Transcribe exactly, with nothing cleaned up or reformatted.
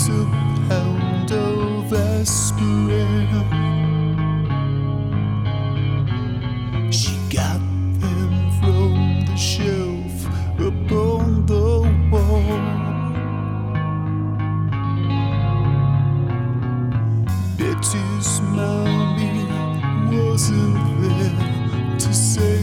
a pound of aspirin. She got them from the shelf upon the wall. Betty's mommy wasn't there to say